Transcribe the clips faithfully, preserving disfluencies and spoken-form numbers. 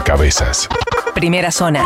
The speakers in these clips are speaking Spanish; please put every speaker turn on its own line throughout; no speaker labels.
Rompecabezas.
Primera zona.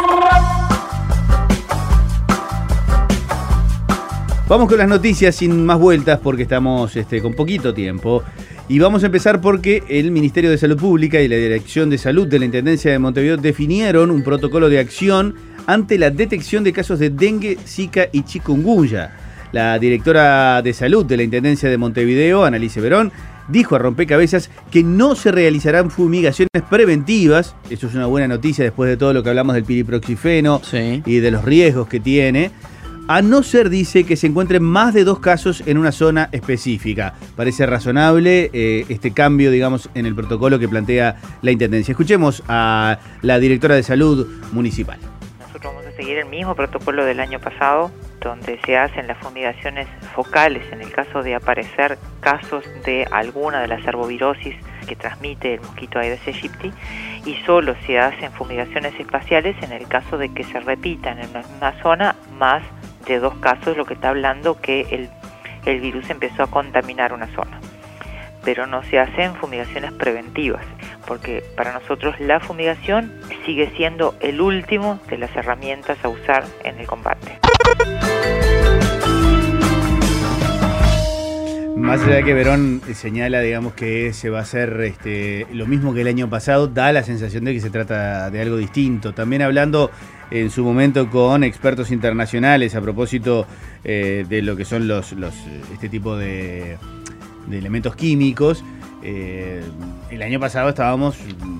Vamos con las noticias sin más vueltas porque estamos este, con poquito tiempo. Y vamos a empezar porque el Ministerio de Salud Pública y la Dirección de Salud de la Intendencia de Montevideo definieron un protocolo de acción ante la detección de casos de dengue, zika y chikungunya. La directora de Salud de la Intendencia de Montevideo, Annalise Verón, dijo a Rompecabezas que no se realizarán fumigaciones preventivas. Eso es una buena noticia después de todo lo que hablamos del piriproxifeno
sí.
y de los riesgos que tiene. A no ser, dice, que se encuentren más de dos casos en una zona específica. Parece razonable eh, este cambio, digamos, en el protocolo que plantea la Intendencia. Escuchemos a la directora de Salud Municipal.
Nosotros vamos a seguir el mismo protocolo del año pasado, donde se hacen las fumigaciones focales en el caso de aparecer casos de alguna de las arbovirosis que transmite el mosquito Aedes aegypti, y solo se hacen fumigaciones espaciales en el caso de que se repitan en una misma zona más de dos casos, lo que está hablando que el, el virus empezó a contaminar una zona. Pero no se hacen fumigaciones preventivas, porque para nosotros la fumigación sigue siendo el último de las herramientas a usar en el combate.
Más allá de que Verón señala, digamos, que se va a hacer este, lo mismo que el año pasado, da la sensación de que se trata de algo distinto. También hablando en su momento con expertos internacionales a propósito eh, de lo que son los, los este tipo de, de elementos químicos. Eh, el año pasado estábamos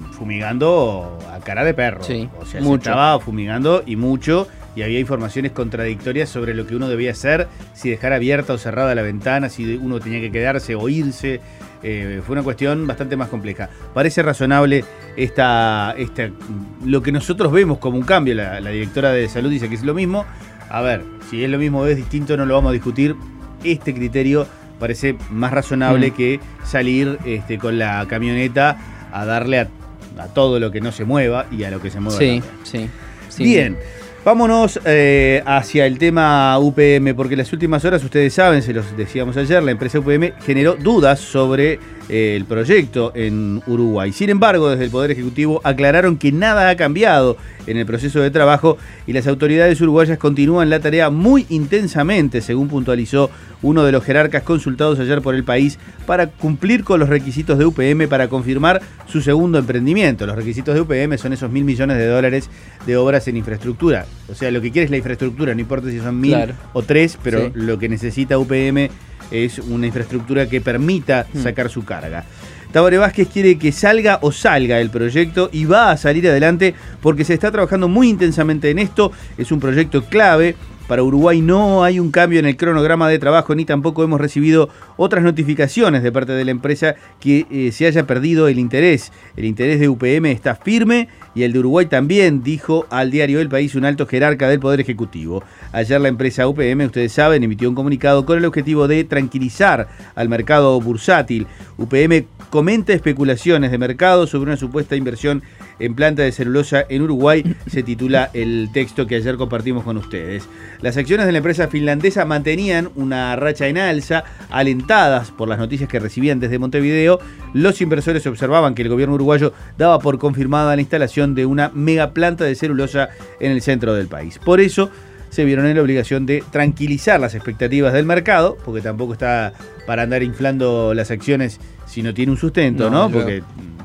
fumigando a cara de perro.
Sí,
o sea,
mucho.
se estaba fumigando y mucho. Y había informaciones contradictorias sobre lo que uno debía hacer, si dejar abierta o cerrada la ventana, si uno tenía que quedarse o irse. Eh, fue una cuestión bastante más compleja. Parece razonable esta, esta, lo que nosotros vemos como un cambio. La, la directora de Salud dice que es lo mismo. A ver, si es lo mismo o es distinto, no lo vamos a discutir. Este criterio parece más razonable mm. que salir este, con la camioneta a darle a, a todo lo que no se mueva y a lo que se mueva.
Sí, sí, sí.
Bien. Vámonos eh, hacia el tema U P M, porque en las últimas horas, ustedes saben, se los decíamos ayer, la empresa U P M generó dudas sobre eh, el proyecto en Uruguay. Sin embargo, desde el Poder Ejecutivo aclararon que nada ha cambiado en el proceso de trabajo y las autoridades uruguayas continúan la tarea muy intensamente, según puntualizó uno de los jerarcas consultados ayer por El País, para cumplir con los requisitos de U P M para confirmar su segundo emprendimiento. Los requisitos de U P M son esos mil millones de dólares de obras en infraestructura. O sea, lo que quiere es la infraestructura, no importa si son mil claro. o tres, pero sí. Lo que necesita U P M es una infraestructura que permita hmm. sacar su carga. Tabaré Vázquez quiere que salga o salga el proyecto y va a salir adelante porque se está trabajando muy intensamente en esto. Es un proyecto clave. Para Uruguay no hay un cambio en el cronograma de trabajo ni tampoco hemos recibido otras notificaciones de parte de la empresa que eh, se haya perdido el interés. El interés de U P M está firme y el de Uruguay también, dijo al diario El País un alto jerarca del Poder Ejecutivo. Ayer la empresa U P M, ustedes saben, emitió un comunicado con el objetivo de tranquilizar al mercado bursátil. U P M comenta especulaciones de mercado sobre una supuesta inversión en planta de celulosa en Uruguay, se titula el texto que ayer compartimos con ustedes. Las acciones de la empresa finlandesa mantenían una racha en alza, alentadas por las noticias que recibían desde Montevideo. Los inversores observaban que el gobierno uruguayo daba por confirmada la instalación de una mega planta de celulosa en el centro del país. Por eso se vieron en la obligación de tranquilizar las expectativas del mercado, porque tampoco está para andar inflando las acciones si no tiene un sustento, ¿no? ¿no? Porque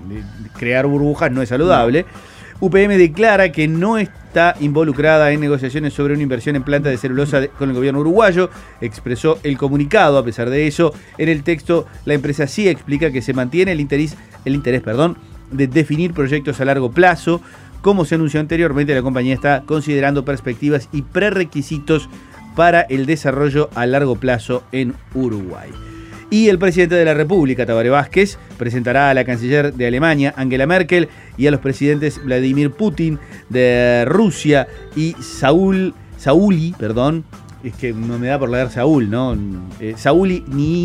crear burbujas no es saludable. No. U P M declara que no está involucrada en negociaciones sobre una inversión en planta de celulosa de, con el gobierno uruguayo. Expresó el comunicado. A pesar de eso, en el texto la empresa sí explica que se mantiene el interés, el interés, perdón, de definir proyectos a largo plazo. Como se anunció anteriormente, la compañía está considerando perspectivas y prerequisitos para el desarrollo a largo plazo en Uruguay. Y el presidente de la República, Tabaré Vázquez, presentará a la canciller de Alemania, Angela Merkel, y a los presidentes Vladimir Putin de Rusia y Saúl, Saúli, perdón, es que no me da por leer Saúl, ¿no? Eh, Saúli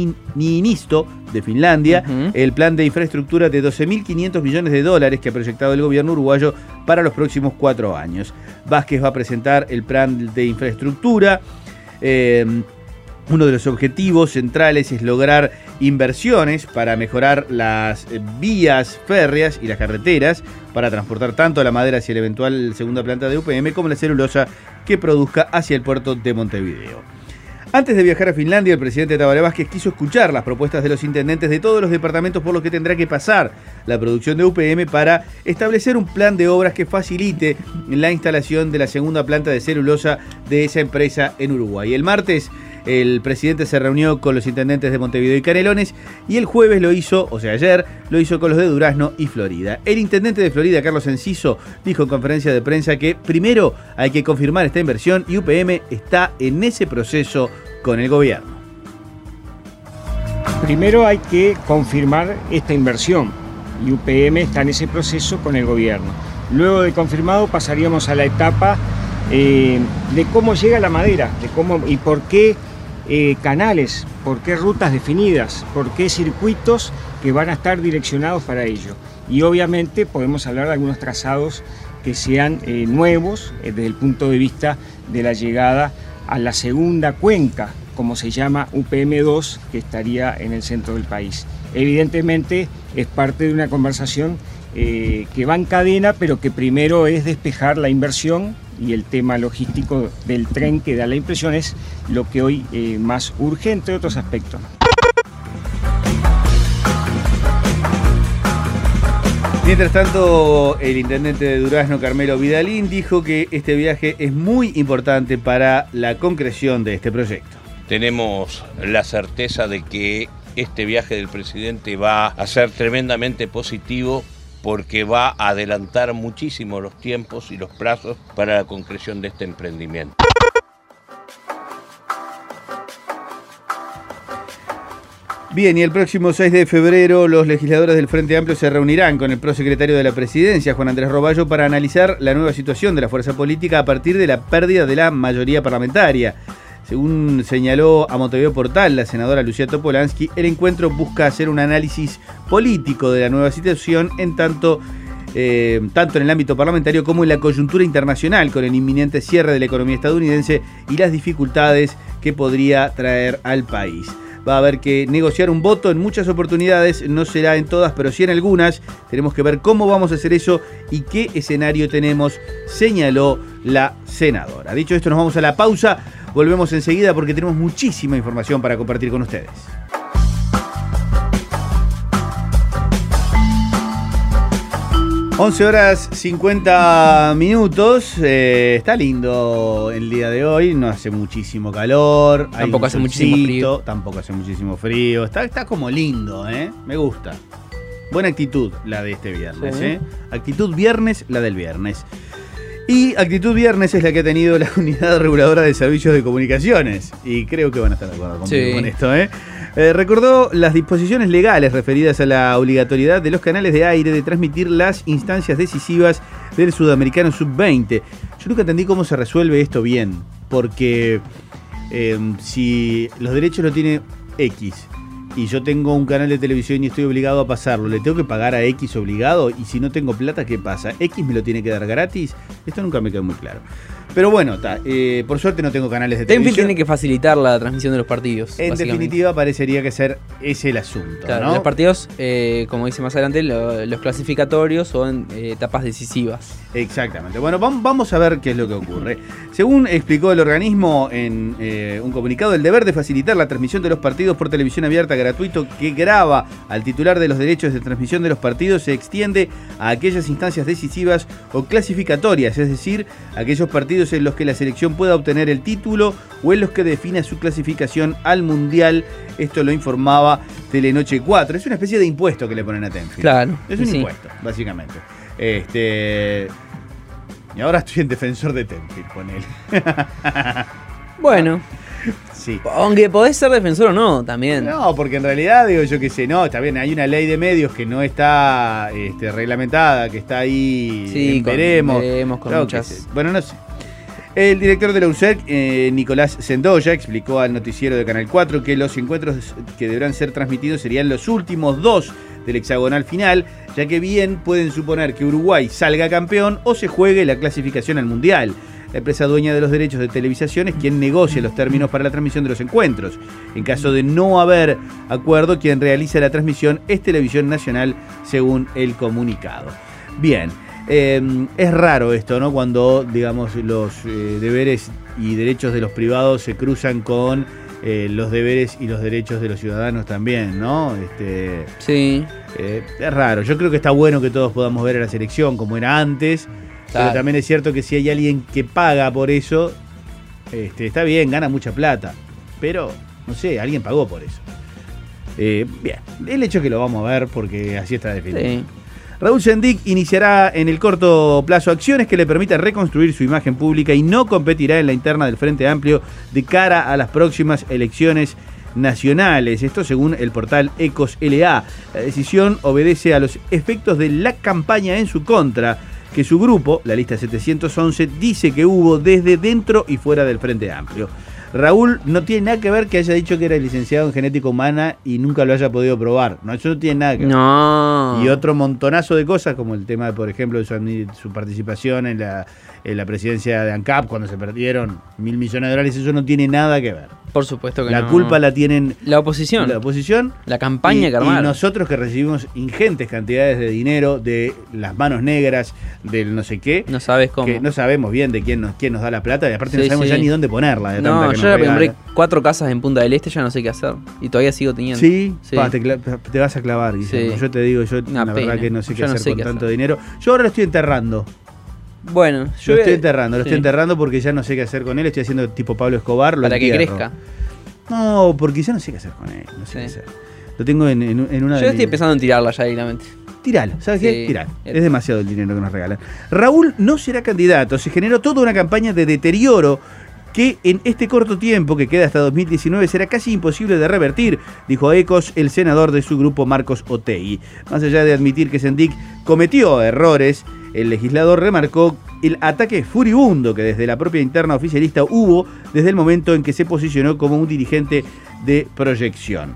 Niinisto de Finlandia, uh-huh. el plan de infraestructura de doce mil quinientos millones de dólares que ha proyectado el gobierno uruguayo para los próximos cuatro años. Vázquez va a presentar el plan de infraestructura. Eh, Uno de los objetivos centrales es lograr inversiones para mejorar las vías férreas y las carreteras para transportar tanto la madera hacia la eventual segunda planta de U P M como la celulosa que produzca hacia el puerto de Montevideo. Antes de viajar a Finlandia, el presidente Tabaré Vázquez quiso escuchar las propuestas de los intendentes de todos los departamentos por los que tendrá que pasar la producción de U P M para establecer un plan de obras que facilite la instalación de la segunda planta de celulosa de esa empresa en Uruguay. El martes, el presidente se reunió con los intendentes de Montevideo y Canelones y el jueves lo hizo, o sea ayer, lo hizo con los de Durazno y Florida. El intendente de Florida, Carlos Enciso, dijo en conferencia de prensa que primero hay que confirmar esta inversión y U P M está en ese proceso con el gobierno.
Primero hay que confirmar esta inversión y U P M está en ese proceso con el gobierno. Luego de confirmado pasaríamos a la etapa eh, de cómo llega la madera, de cómo y por qué eh, canales, por qué rutas definidas, por qué circuitos que van a estar direccionados para ello. Y obviamente podemos hablar de algunos trazados que sean eh, nuevos eh, desde el punto de vista de la llegada a la segunda cuenca, como se llama U P M dos, que estaría en el centro del país. Evidentemente es parte de una conversación eh, que va en cadena, pero que primero es despejar la inversión y el tema logístico del tren, que da la impresión es lo que hoy eh, más urgente de otros aspectos.
Mientras tanto, el intendente de Durazno, Carmelo Vidalín, dijo que este viaje es muy importante para la concreción de este proyecto.
Tenemos la certeza de que este viaje del presidente va a ser tremendamente positivo porque va a adelantar muchísimo los tiempos y los plazos para la concreción de este emprendimiento.
Bien, y el próximo seis de febrero los legisladores del Frente Amplio se reunirán con el prosecretario de la Presidencia, Juan Andrés Roballo, para analizar la nueva situación de la fuerza política a partir de la pérdida de la mayoría parlamentaria. Según señaló a Montevideo Portal la senadora Lucía Topolansky, el encuentro busca hacer un análisis político de la nueva situación en tanto, eh, tanto en el ámbito parlamentario como en la coyuntura internacional, con el inminente cierre de la economía estadounidense y las dificultades que podría traer al país. Va a haber que negociar un voto en muchas oportunidades, no será en todas, pero sí en algunas. Tenemos que ver cómo vamos a hacer eso y qué escenario tenemos, señaló la senadora. Dicho esto, nos vamos a la pausa. Volvemos enseguida porque tenemos muchísima información para compartir con ustedes. once horas cincuenta minutos, eh, está lindo el día de hoy, no hace muchísimo calor,
tampoco hace
solcito,
muchísimo frío,
tampoco hace muchísimo frío, está, está como lindo, ¿eh? Me gusta. Buena actitud la de este viernes, sí. ¿eh? Actitud viernes, la del viernes. Y actitud viernes es la que ha tenido la Unidad Reguladora de Servicios de Comunicaciones, y creo que van a estar de acuerdo conmigo sí. con esto, ¿eh? Eh, recordó las disposiciones legales referidas a la obligatoriedad de los canales de aire de transmitir las instancias decisivas del Sudamericano sub veinte. Yo nunca entendí cómo se resuelve esto bien, porque eh, si los derechos lo tiene X y yo tengo un canal de televisión y estoy obligado a pasarlo, ¿le tengo que pagar a X obligado? Y si no tengo plata, ¿qué pasa? ¿X me lo tiene que dar gratis? Esto nunca me quedó muy claro. Pero bueno, ta, eh, por suerte no tengo canales de televisión.
Tenfield tiene que facilitar la transmisión de los partidos.
En definitiva, parecería que ser ese el asunto,
claro,
¿no?
Los partidos, eh, como dice más adelante, lo, los clasificatorios son eh, etapas decisivas.
Exactamente. Bueno, vamos a ver qué es lo que ocurre. Según explicó el organismo en eh, un comunicado, el deber de facilitar la transmisión de los partidos por televisión abierta gratuito que grava al titular de los derechos de transmisión de los partidos se extiende a aquellas instancias decisivas o clasificatorias, es decir, aquellos partidos en los que la selección pueda obtener el título o en los que defina su clasificación al Mundial. Esto lo informaba Telenoche cuatro. Es una especie de impuesto que le ponen a Tenfield.
Claro.
Es un
sí.
impuesto, básicamente. Este... Y ahora estoy en defensor de Tenfield, ponele.
Bueno.
Sí.
Aunque podés ser defensor o no, también.
No, porque en realidad, digo yo que sé, no, está bien, hay una ley de medios que no está este, reglamentada, que está ahí,
sí,
en veremos.
Con, veremos con
claro
muchas...
Bueno, no sé. El director de la U S E C, eh, Nicolás Sendoya, explicó al noticiero de Canal cuatro que los encuentros que deberán ser transmitidos serían los últimos dos del hexagonal final, ya que bien pueden suponer que Uruguay salga campeón o se juegue la clasificación al Mundial. La empresa dueña de los derechos de televisación es quien negocia los términos para la transmisión de los encuentros. En caso de no haber acuerdo, quien realiza la transmisión es Televisión Nacional, según el comunicado. Bien, eh, es raro esto, ¿no? Cuando, digamos, los eh, deberes y derechos de los privados se cruzan con eh, los deberes y los derechos de los ciudadanos también, ¿no? Este,
sí.
Eh, es raro. Yo creo que está bueno que todos podamos ver a la selección como era antes, claro. Pero también es cierto que si hay alguien que paga por eso, este, está bien, gana mucha plata, pero, no sé, alguien pagó por eso. Eh, bien, el hecho es que lo vamos a ver porque así está definido. Sí. Raúl Sendic iniciará en el corto plazo acciones que le permitan reconstruir su imagen pública y no competirá en la interna del Frente Amplio de cara a las próximas elecciones nacionales. Esto según el portal Ecos L A. La decisión obedece a los efectos de la campaña en su contra, que su grupo, la lista setecientos once, dice que hubo desde dentro y fuera del Frente Amplio. Raúl no tiene nada que ver que haya dicho que era licenciado en genética humana y nunca lo haya podido probar. No, eso no tiene nada que ver.
No.
Y otro montonazo de cosas, como el tema, por ejemplo, de su, su participación en la, en la presidencia de ANCAP, cuando se perdieron mil millones de dólares, eso no tiene nada que ver.
Por supuesto que
la
no.
La culpa la tienen
la oposición.
La oposición.
La campaña
y,
que armaron.
Y nosotros que recibimos ingentes cantidades de dinero de las manos negras, del no sé qué.
No sabes cómo.
Que no sabemos bien de quién nos, quién nos da la plata y aparte
sí,
no sabemos
sí.
ya ni dónde ponerla. De
no,
tanta que
yo
nos
ya me compré
regalan.
cuatro casas en Punta del Este, ya no sé qué hacer. Y todavía sigo teniendo.
Sí,
sí.
Pa, te, te vas a clavar, Guillermo. Sí. Yo te digo, yo
Una
la
pena.
verdad que no sé qué
yo
hacer
no sé
con
qué
tanto
hacer.
dinero. Yo ahora lo estoy enterrando.
Bueno, yo
lo estoy enterrando, lo
sí.
estoy enterrando porque ya no sé qué hacer con él. Estoy haciendo tipo Pablo Escobar. Lo
Para
entierro.
que crezca.
No, porque ya no sé qué hacer con él. No sé
sí.
qué hacer. Lo tengo en, en, en una
Yo
de
estoy
mis...
empezando en tirarla ya directamente.
Tiralo, ¿sabes
sí.
qué? Tiralo. Es demasiado el dinero que nos regalan. Raúl no será candidato. Se generó toda una campaña de deterioro que en este corto tiempo que queda hasta dos mil diecinueve será casi imposible de revertir, dijo a Ecos el senador de su grupo Marcos Otegi. Más allá de admitir que Sendic cometió errores, el legislador remarcó el ataque furibundo que desde la propia interna oficialista hubo desde el momento en que se posicionó como un dirigente de proyección.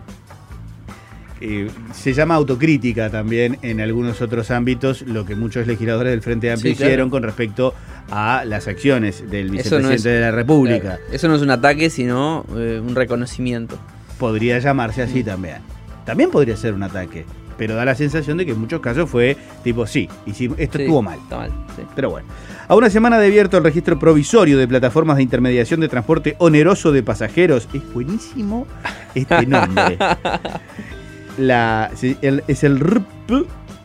Eh, se llama autocrítica también en algunos otros ámbitos lo que muchos legisladores del Frente Amplio
sí, claro.
hicieron con respecto a las acciones del vicepresidente
no es,
de la República.
Claro, eso no es un ataque, sino eh, un reconocimiento.
Podría llamarse así mm. también. También podría ser un ataque, pero da la sensación de que en muchos casos fue tipo, sí, hicimos, esto
sí,
estuvo mal.
Está mal, sí.
Pero bueno. A una semana de abierto el registro provisorio de plataformas de intermediación de transporte oneroso de pasajeros. Es buenísimo este nombre. La, el, es el R P,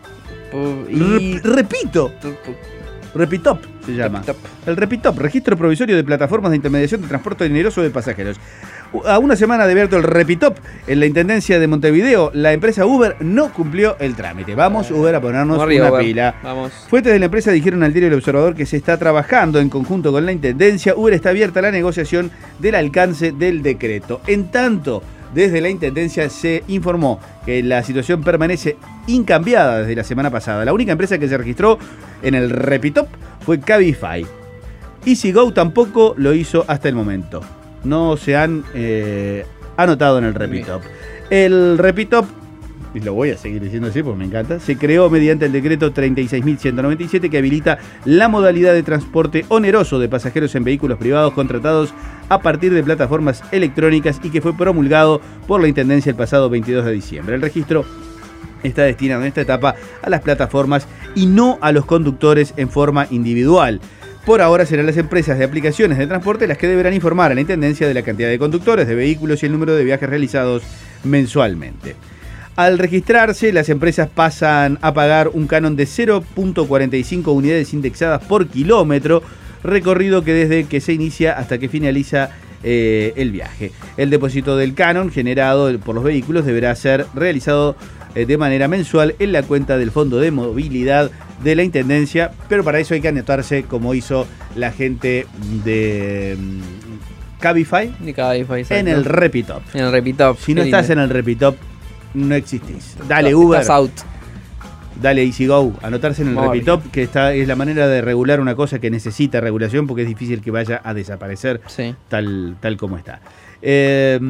y... repito, Repitop se llama. Repitop. El Repitop, Registro Provisorio de Plataformas de Intermediación de Transporte Oneroso de Pasajeros. A una semana de abierto el Repitop en la Intendencia de Montevideo, la empresa Uber no cumplió el trámite. Vamos, Uber, a ponernos
Mario,
una
Uber.
pila.
Vamos.
Fuentes de la empresa dijeron al diario El Observador que se está trabajando en conjunto con la Intendencia. Uber está abierta a la negociación del alcance del decreto. En tanto, desde la Intendencia se informó que la situación permanece incambiada desde la semana pasada. La única empresa que se registró en el Repitop fue Cabify. EasyGo tampoco lo hizo hasta el momento. No se han eh, anotado en el Repitop. El Repitop, y lo voy a seguir diciendo así porque me encanta, se creó mediante el decreto treinta y seis mil ciento noventa y siete que habilita la modalidad de transporte oneroso de pasajeros en vehículos privados contratados a partir de plataformas electrónicas y que fue promulgado por la Intendencia el pasado veintidós de diciembre. El registro está destinado en esta etapa a las plataformas y no a los conductores en forma individual. Por ahora serán las empresas de aplicaciones de transporte las que deberán informar a la Intendencia de la cantidad de conductores, de vehículos y el número de viajes realizados mensualmente. Al registrarse, las empresas pasan a pagar un canon de cero punto cuarenta y cinco unidades indexadas por kilómetro, recorrido que desde que se inicia hasta que finaliza eh, el viaje. El depósito del canon generado por los vehículos deberá ser realizado eh, de manera mensual en la cuenta del Fondo de Movilidad de la Intendencia, pero para eso hay que anotarse como hizo la gente de um, Cabify,
de Cabify
en el Repitop.
En el Repitop.
Si no estás en el Repitop, no existís. Dale,
Estás
Uber.
out.
Dale, EasyGo. Anotarse en el
Muy
Repitop, que está, es la manera de regular una cosa que necesita regulación porque es difícil que vaya a desaparecer
sí.
tal, tal como está. Eh,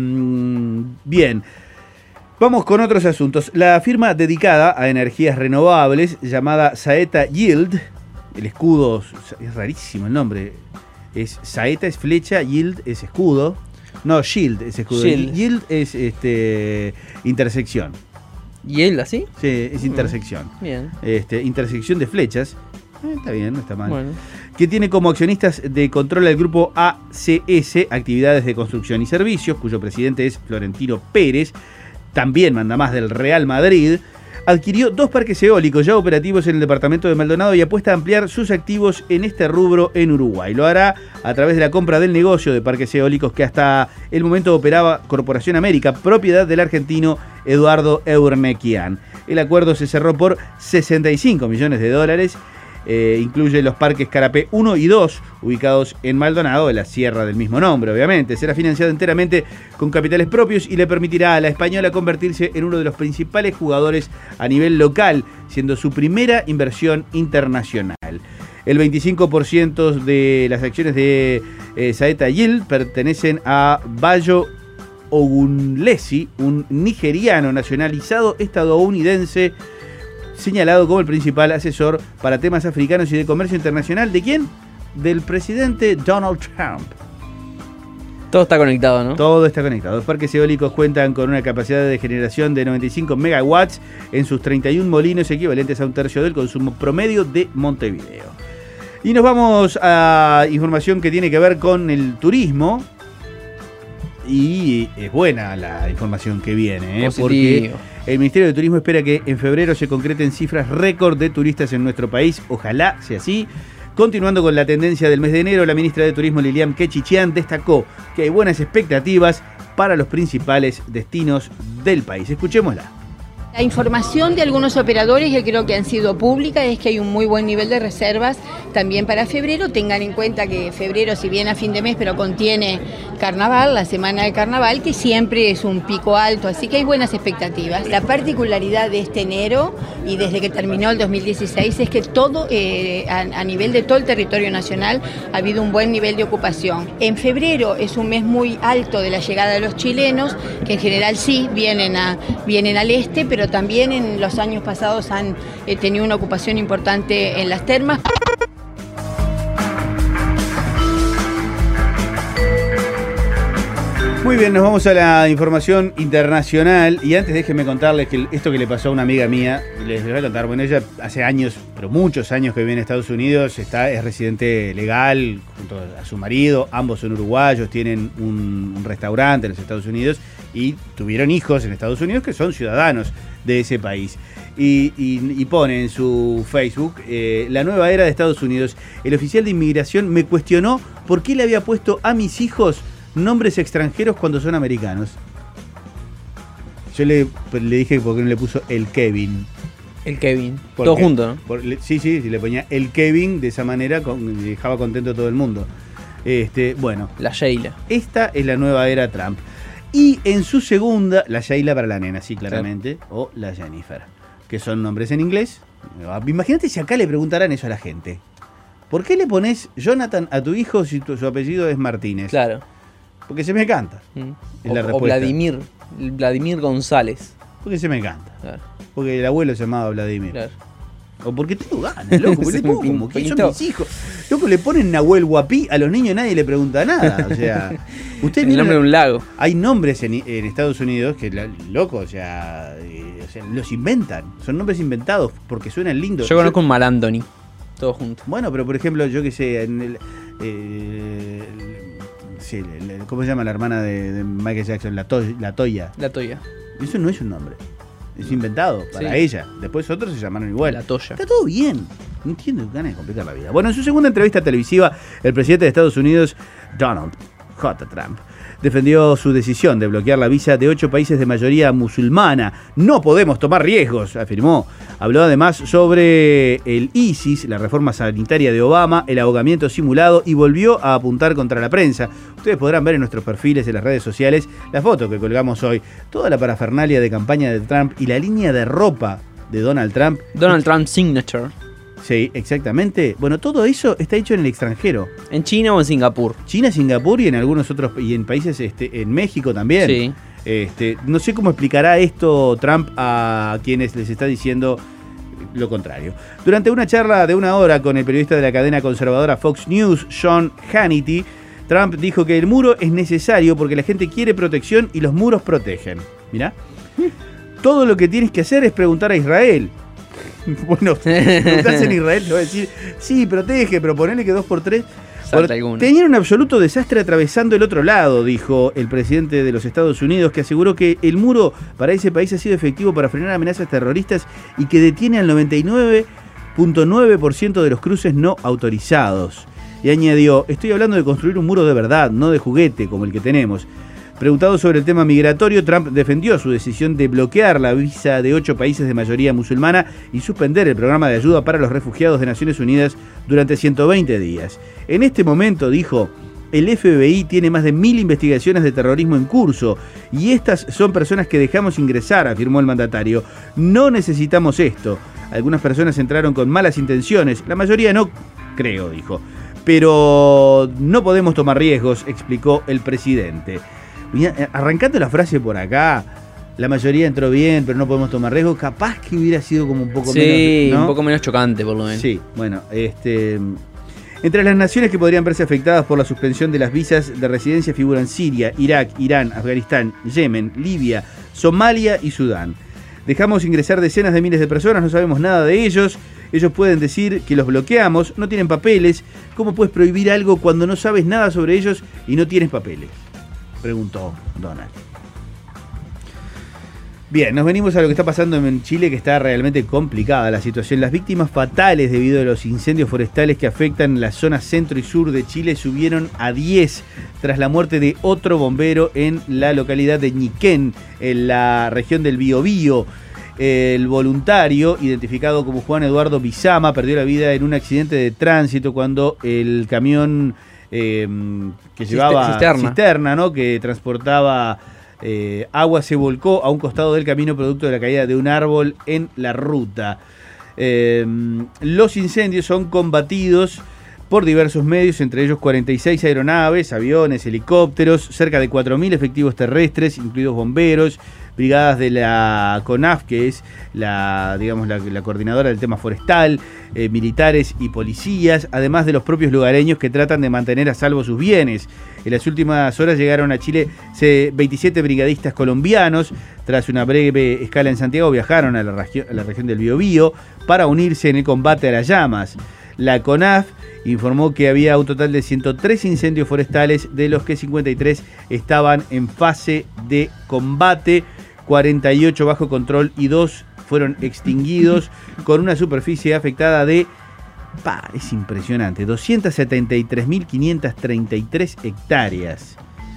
bien. Vamos con otros asuntos. La firma dedicada a energías renovables, llamada Saeta Yield, el escudo, es rarísimo el nombre, es saeta es flecha, yield es escudo. No, shield es escudo.
Shield.
Yield es este intersección.
¿Y él así?
Sí, es intersección.
Bien.
Este, intersección de flechas. Eh, está bien, no está mal.
Bueno.
Que tiene como accionistas de control al grupo A C S, Actividades de Construcción y Servicios, cuyo presidente es Florentino Pérez, también manda más del Real Madrid. Adquirió dos parques eólicos ya operativos en el departamento de Maldonado y apuesta a ampliar sus activos en este rubro en Uruguay. Lo hará a través de la compra del negocio de parques eólicos que hasta el momento operaba Corporación América, propiedad del argentino Eduardo Eurnequian. El acuerdo se cerró por sesenta y cinco millones de dólares. Eh, incluye los parques Carapé uno y dos, ubicados en Maldonado, en la sierra del mismo nombre, obviamente. Será financiado enteramente con capitales propios y le permitirá a la española convertirse en uno de los principales jugadores a nivel local, siendo su primera inversión internacional. El veinticinco por ciento de las acciones de eh, Saeta Yield pertenecen a Bayo Ogunlesi, un nigeriano nacionalizado estadounidense, señalado como el principal asesor para temas africanos y de comercio internacional. ¿De quién? Del presidente Donald Trump.
Todo está conectado, ¿no?
Todo está conectado. Los parques eólicos cuentan con una capacidad de generación de noventa y cinco megawatts en sus treinta y un molinos, equivalentes a un tercio del consumo promedio de Montevideo. Y nos vamos a información que tiene que ver con el turismo. Y es buena la información que viene, ¿eh? Porque el Ministerio de Turismo espera que en febrero se concreten cifras récord de turistas en nuestro país. Ojalá sea así. Continuando con la tendencia del mes de enero, la ministra de Turismo Lilian Quechichian destacó que hay buenas expectativas para los principales destinos del país. Escuchémosla.
La información de algunos operadores que creo que han sido públicas es que hay un muy buen nivel de reservas también para febrero. Tengan en cuenta que febrero, si bien a fin de mes, pero contiene carnaval, la semana de carnaval, que siempre es un pico alto, así que hay buenas expectativas. La particularidad de este enero y desde que terminó el dos mil dieciséis es que todo, eh, a, a nivel de todo el territorio nacional, ha habido un buen nivel de ocupación. En febrero es un mes muy alto de la llegada de los chilenos, que en general sí vienen, a, vienen al este, pero pero también en los años pasados han eh, tenido una ocupación importante en las termas.
Muy bien, nos vamos a la información internacional y antes déjenme contarles que esto que le pasó a una amiga mía, les voy a contar, bueno, ella hace años, pero muchos años que vive en Estados Unidos, está, es residente legal junto a su marido, ambos son uruguayos, tienen un, un restaurante en los Estados Unidos y tuvieron hijos en Estados Unidos que son ciudadanos de ese país. Y, y, y pone en su Facebook, eh, la nueva era de Estados Unidos, el oficial de inmigración me cuestionó por qué le había puesto a mis hijos nombres extranjeros cuando son americanos. Yo le, le dije por qué no le puso el Kevin.
El Kevin.
Porque,
todo junto, ¿no?
Por, sí, sí, sí, le ponía el Kevin, de esa manera con, dejaba contento a todo el mundo. Este, bueno.
La Sheila.
Esta es la nueva era Trump. Y en su segunda, la Sheila para la nena, sí, claramente, sí. O la Jennifer, que son nombres en inglés. Imagínate si acá le preguntaran eso a la gente. ¿Por qué le pones Jonathan a tu hijo si tu, su apellido es Martínez?
Claro.
Porque se me canta.
Mm.
Es
o,
la
o
respuesta.
Vladimir. Vladimir González.
Porque se me canta.
Claro.
Porque el abuelo se llamaba Vladimir.
Claro.
O porque tengo ganas, loco. Porque le pongo como que son
pintó.
mis hijos. Loco, le ponen Nahuel Guapí, a los niños nadie le pregunta nada. O sea, usted
el nombre de un lago.
Hay nombres en, en Estados Unidos que, loco, o sea, eh, o sea, los inventan. Son nombres inventados porque suenan lindos.
Yo conozco un Mal Anthony. Todo junto.
Bueno, pero por ejemplo, yo que sé, en el, eh, sí, el, el, ¿cómo se llama la hermana de, de Michael Jackson? La, to, la Toya.
La Toya.
Eso no es un nombre. Es inventado para
sí.
ella. Después otros se llamaron igual.
La Toya.
Está todo bien. No entiendo, ganas de complicar la vida. Bueno, en su segunda entrevista televisiva, el presidente de Estados Unidos, Donald J. Trump, defendió su decisión de bloquear la visa de ocho países de mayoría musulmana. No podemos tomar riesgos, afirmó. Habló además sobre el ISIS, la reforma sanitaria de Obama, el ahogamiento simulado y volvió a apuntar contra la prensa. Ustedes podrán ver en nuestros perfiles en las redes sociales la foto que colgamos hoy. Toda la parafernalia de campaña de Trump y la línea de ropa de Donald Trump.
Donald Trump Signature.
Sí, exactamente. Bueno, todo eso está hecho en el extranjero.
¿En China o en Singapur?
China, Singapur y en algunos otros, y en países, este, en México también.
Sí.
Este, no sé cómo explicará esto Trump a quienes les está diciendo lo contrario. Durante una charla de una hora con el periodista de la cadena conservadora Fox News, Sean Hannity, Trump dijo que el muro es necesario porque la gente quiere protección y los muros protegen. Mirá. Todo lo que tienes que hacer es preguntar a Israel. Bueno, si preguntás en Israel te va a decir, sí, protege, pero ponele que dos por tres. Tenían un absoluto desastre atravesando el otro lado, dijo el presidente de los Estados Unidos, que aseguró que el muro para ese país ha sido efectivo para frenar amenazas terroristas y que detiene al noventa y nueve punto nueve por ciento de los cruces no autorizados. Y añadió, estoy hablando de construir un muro de verdad, no de juguete como el que tenemos. Preguntado sobre el tema migratorio, Trump defendió su decisión de bloquear la visa de ocho países de mayoría musulmana y suspender el programa de ayuda para los refugiados de Naciones Unidas durante ciento veinte días. En este momento, dijo, el F B I tiene más de mil investigaciones de terrorismo en curso y estas son personas que dejamos ingresar, afirmó el mandatario. No necesitamos esto. Algunas personas entraron con malas intenciones, la mayoría no, creo, dijo. Pero no podemos tomar riesgos, explicó el presidente. Arrancando la frase por acá, la mayoría entró bien, pero no podemos tomar riesgos. Capaz que hubiera sido como un poco
sí,
menos... Sí, ¿no?
Un poco menos chocante, por lo menos.
Sí, bueno, este... Entre las naciones que podrían verse afectadas por la suspensión de las visas de residencia figuran Siria, Irak, Irán, Afganistán, Yemen, Libia, Somalia y Sudán. Dejamos ingresar decenas de miles de personas, no sabemos nada de ellos. Ellos pueden decir que los bloqueamos, no tienen papeles. ¿Cómo puedes prohibir algo cuando no sabes nada sobre ellos y no tienes papeles?, preguntó Donald. Bien, nos venimos a lo que está pasando en Chile, que está realmente complicada la situación. Las víctimas fatales debido a los incendios forestales que afectan la zona centro y sur de Chile subieron a diez tras la muerte de otro bombero en la localidad de Ñiquén, en la región del Biobío. El voluntario, identificado como Juan Eduardo Bizama, perdió la vida en un accidente de tránsito cuando el camión eh, que llevaba
cisterna,
cisterna ¿no? que transportaba eh, agua se volcó a un costado del camino producto de la caída de un árbol en la ruta. Eh, los incendios son combatidos por diversos medios, entre ellos cuarenta y seis aeronaves, aviones, helicópteros, cerca de cuatro mil efectivos terrestres, incluidos bomberos, brigadas de la CONAF, que es la, digamos, la, la coordinadora del tema forestal, eh, militares y policías, además de los propios lugareños que tratan de mantener a salvo sus bienes. En las últimas horas llegaron a Chile veintisiete brigadistas colombianos. Tras una breve escala en Santiago, viajaron a la, región, a la región del Biobío para unirse en el combate a las llamas. La CONAF informó que había un total de ciento tres incendios forestales, de los que cincuenta y tres estaban en fase de combate, cuarenta y ocho bajo control y dos fueron extinguidos, con una superficie afectada de, pa, es impresionante, doscientas setenta y tres mil quinientas treinta y tres hectáreas.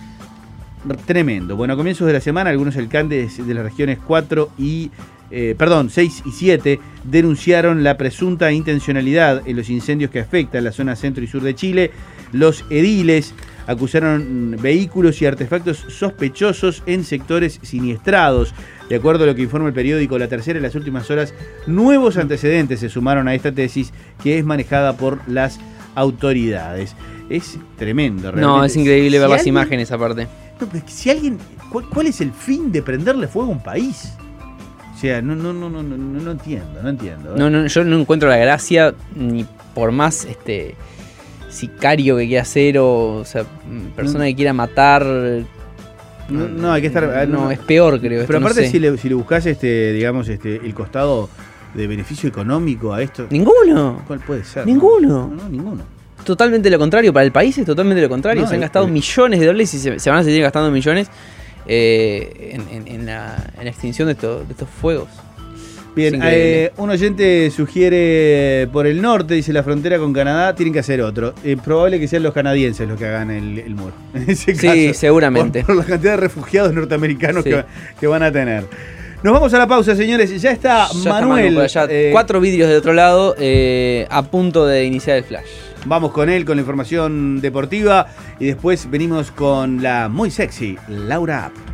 Tremendo. Bueno, a comienzos de la semana, algunos alcaldes de las regiones cuatro y Eh, perdón, seis y siete denunciaron la presunta intencionalidad en los incendios que afectan la zona centro y sur de Chile. Los ediles acusaron vehículos y artefactos sospechosos en sectores siniestrados. De acuerdo a lo que informa el periódico La Tercera, en las últimas horas, nuevos antecedentes se sumaron a esta tesis que es manejada por las autoridades. Es tremendo, realmente.
No, es increíble
si
ver las
alguien,
imágenes aparte.
No, pero si alguien, ¿cuál, ¿cuál es el fin de prenderle fuego a un país? O sea, no, no, no, no, no, no entiendo, no entiendo. ¿eh?
No, no, yo no encuentro la gracia, ni por más este sicario que quiera hacer, o, o sea, persona no, que quiera matar.
No, no, hay que estar.
No, no, es peor, creo.
Pero
esto,
aparte,
no sé.
si le, si le buscas este, digamos, este, el costado de beneficio económico a esto.
Ninguno.
¿Cuál puede ser?
Ninguno.
No, no, ninguno.
Totalmente lo contrario. Para el país es totalmente lo contrario.
No,
se han
es,
gastado
es.
millones de dólares y se, se van a seguir gastando millones eh, en, en, en, la, en la extinción de, esto, de estos fuegos.
Bien, eh, un oyente sugiere por el norte, dice la frontera con Canadá, tienen que hacer otro. Es eh, probable que sean los canadienses los que hagan el, el muro. En ese
sí,
caso,
seguramente.
Por, por la cantidad de refugiados norteamericanos
sí.
que, que van a tener. Nos vamos a la pausa, señores. Ya está
ya
Manuel.
Está Manu,
eh,
cuatro vídeos de otro lado eh, a punto de iniciar el flash.
Vamos con él, con la información deportiva. Y después venimos con la muy sexy Laura App.